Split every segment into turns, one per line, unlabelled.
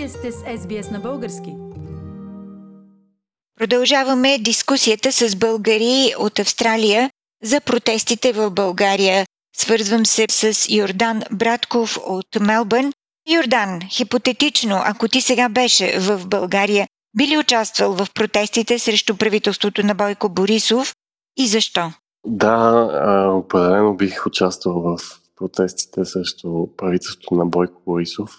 Вие сте с SBS на български.
Продължаваме дискусията с българи от Австралия за протестите в България. Свързвам се с Йордан Братков от Мелбърн. Йордан, хипотетично, ако ти сега беше в България, би ли участвал в протестите срещу правителството на Бойко Борисов и защо?
Да, определено бих участвал в протестите срещу правителството на Бойко Борисов,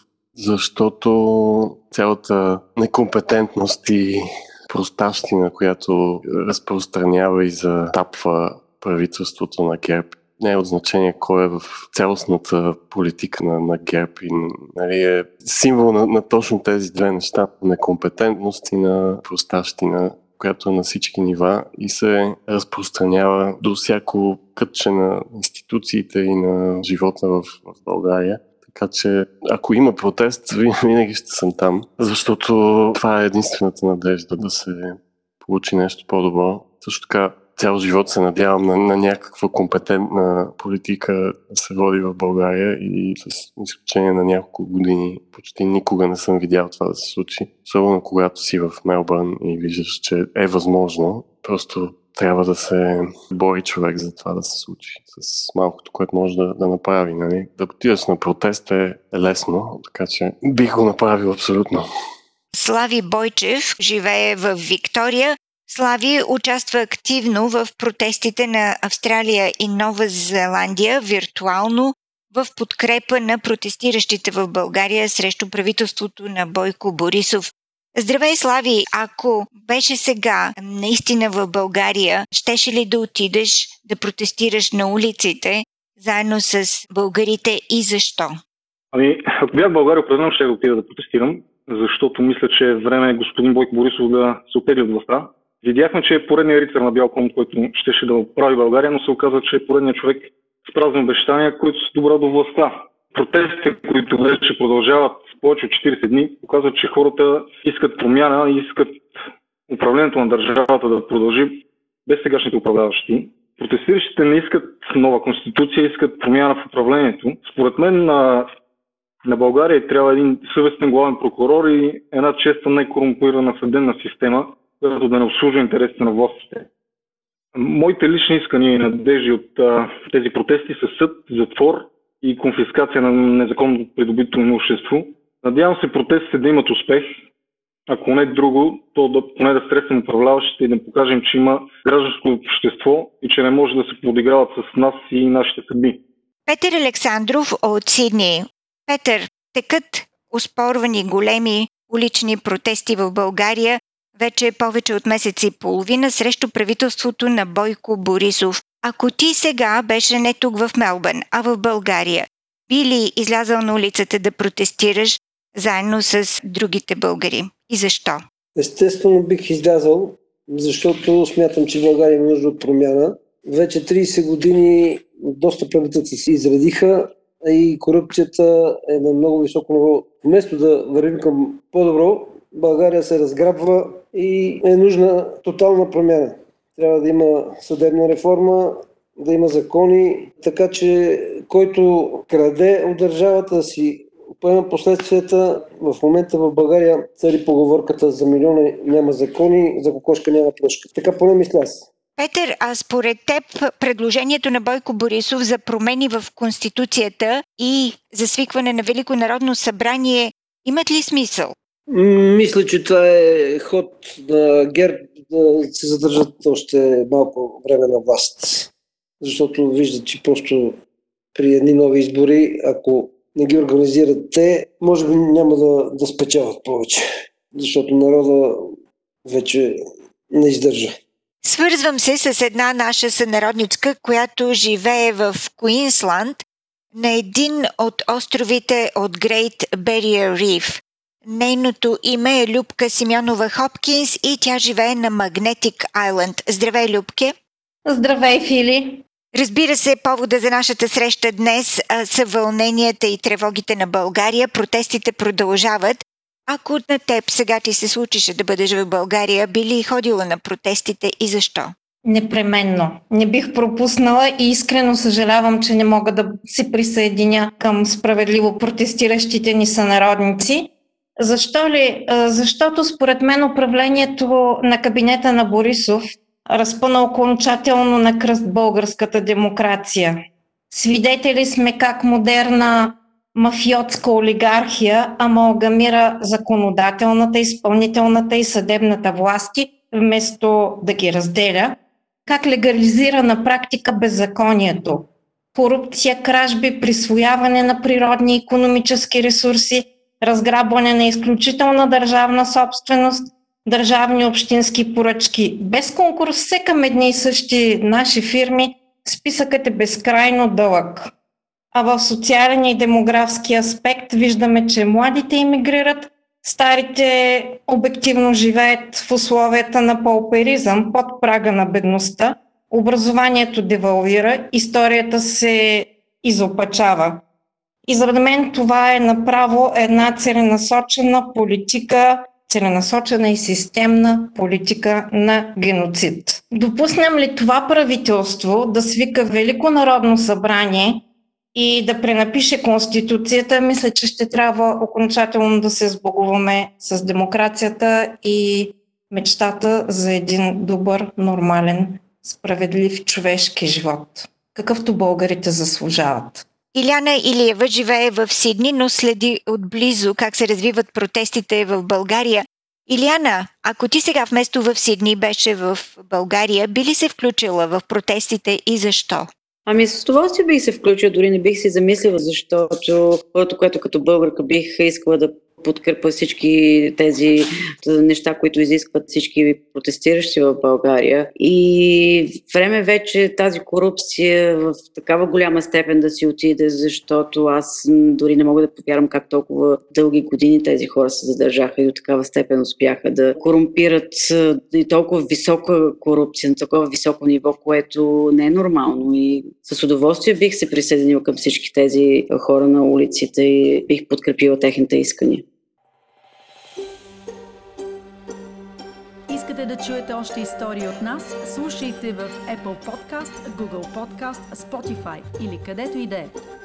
защото цялата некомпетентност и простащина, която разпространява и затапва правителството на ГЕРБ, не е от значение кой е в цялостната политика на ГЕРБ и нали, е символ на точно тези две неща – некомпетентност и на простащина, която е на всички нива и се разпространява до всяко кътче на институциите и на живота в България. Така че, ако има протест, винаги ще съм там, защото това е единствената надежда да се получи нещо по-добро. Също така, цял живот се надявам на някаква компетентна политика да се води в България и с изключение на няколко години почти никога не съм видял това да се случи. Особено когато си в Мелбърн и виждаш, че е възможно. Просто трябва да се бори човек за това да се случи с малкото, което може да направи. Нали? Да отидеш на протест е лесно, така че бих го направил абсолютно.
Слави Бойчев живее в Виктория. Слави участва активно в протестите на Австралия и Нова Зеландия виртуално в подкрепа на протестиращите в България срещу правителството на Бойко Борисов. Здравей, Слави! Ако беше сега наистина в България, щеше ли да отидеш да протестираш на улиците заедно с българите и защо?
Ако бях в България, определено ще отида да протестирам, защото мисля, че е време господин Бойко Борисов да се оттегли от властта. Видяхме, че е поредният рицар на бял кон, който щеше да прави България, но се оказа, че е поредният човек с празни обещания, които са добра до властта. Протестите, които вече продължават повече от 40 дни, показват, че хората искат промяна и искат управлението на държавата да продължи без сегашните управляващи. Протестиращите не искат нова конституция, искат промяна в управлението. Според мен на България трябва един съвестен главен прокурор и една честа некорумпирана съдебна система, която да не обслужва интересите на властите. Моите лични искания и надежди от тези протести са съд, затвор и конфискация на незаконно придобито имущество. Надявам се протестите да имат успех. Ако не друго, то поне да стреснем управляващите и да покажем, че има гражданско общество и че не може да се подиграват с нас и нашите съдби.
Петър Александров от Сидни. Петър, текат оспорвани големи улични протести в България вече повече от месец и половина срещу правителството на Бойко Борисов. Ако ти сега беше не тук в Мелбърн, а в България, би ли излязъл на улицата да протестираш заедно с другите българи? И защо?
Естествено бих излязъл, защото смятам, че България има нужда от промяна. Вече 30 години доста правителства се изредиха и корупцията е на много високо ниво. Вместо да вървим към по-добро, България се разграбва и е нужна тотална промяна. Трябва да има съдебна реформа, да има закони, така че който краде от държавата да си поема последствията. В момента в България цари поговорката за милиони няма закони, за кокошка няма плъшка. Така поне мисля аз.
Петър, а според теб предложението на Бойко Борисов за промени в Конституцията и за свикване на Велико народно събрание имат ли смисъл?
Мисля, че това е ход на ГЕРБ да се задържат още малко време на власт. Защото виждат, че просто при едни нови избори, ако не ги организират те, може би няма да спечелят повече. Защото народа вече не издържа.
Свързвам се с една наша сънародничка, която живее в Куинсланд, на един от островите от Great Barrier Reef. Нейното име е Любка Симеонова Хопкинс и тя живее на Magnetic Island. Здравей, Любке!
Здравей, Фили!
Разбира се, повода за нашата среща днес са вълненията и тревогите на България. Протестите продължават. Ако на теб сега ти се случише да бъдеш в България, би ли ходила на протестите и защо?
Непременно. Не бих пропуснала и искрено съжалявам, че не мога да се присъединя към справедливо протестиращите ни сънародници, Защо ли? Защото според мен управлението на кабинета на Борисов разпъна окончателно на кръст българската демокрация. Свидетели сме как модерна мафиотска олигархия амалгамира законодателната, изпълнителната и съдебната власти, вместо да ги разделя, как легализира на практика беззаконието. Корупция, кражби, присвояване на природни и икономически ресурси, разграбване на изключителна държавна собственост, държавни общински поръчки. Без конкурс все към едни и същи наши фирми, списъкът е безкрайно дълъг. А в социален и демографски аспект виждаме, че младите имигрират, старите обективно живеят в условията на пауперизъм под прага на бедността, образованието девалвира, историята се изопачава. И за мен това е направо една целенасочена политика, целенасочена и системна политика на геноцид. Допуснем ли това правителство да свика Велико народно събрание и да пренапише Конституцията, мисля, че ще трябва окончателно да се сбогуваме с демокрацията и мечтата за един добър, нормален, справедлив човешки живот, какъвто българите заслужават.
Иляна Илиева живее в Сидни, но следи отблизо как се развиват протестите в България. Иляна, ако ти сега вместо в Сидни беше в България, би ли се включила в протестите и защо?
Ами с удоволствие бих се включила, дори не бих си замислила, защото първото, което като българка бих искала да подкрепа всички тези неща, които изискват всички протестиращи в България. И време вече тази корупция в такава голяма степен да си отиде, защото аз дори не мога да повярвам как толкова дълги години тези хора се задържаха и до такава степен успяха да корумпират и толкова висока корупция на такова високо ниво, което не е нормално. И с удоволствие бих се присъединила към всички тези хора на улиците и бих подкрепила техните искания.
Искате да чуете още истории от нас? Слушайте в Apple Podcast, Google Podcast, Spotify или където и да е.